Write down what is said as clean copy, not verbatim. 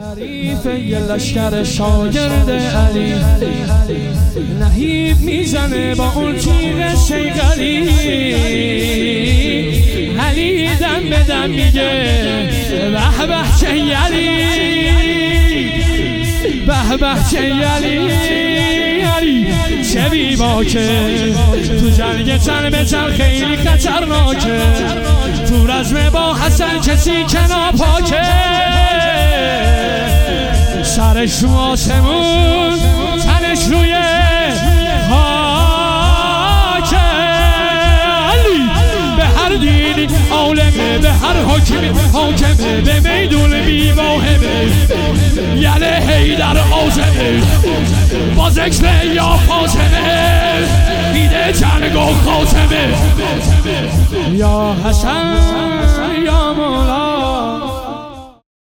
حریف یه لشکر شاگرد علی نهیب میزنه با اون تیغ شیغلی. علی دم به دم میگه به به چه یلی، به به چه یلی، علی چه بی باکه تو جنگ تن به تن خیلی خطرناکه. تو رزم با حسن کسی که ناپاکه، سرش رو آسمون تنش روی خاکه. علی به هر دینی عالمه، به هر حاکمی حاکمه، به میدون بی واهمه. یله حیدر آزمه با ذکر یا فاطمه، دیده جنگ و خاتمه. یا حسن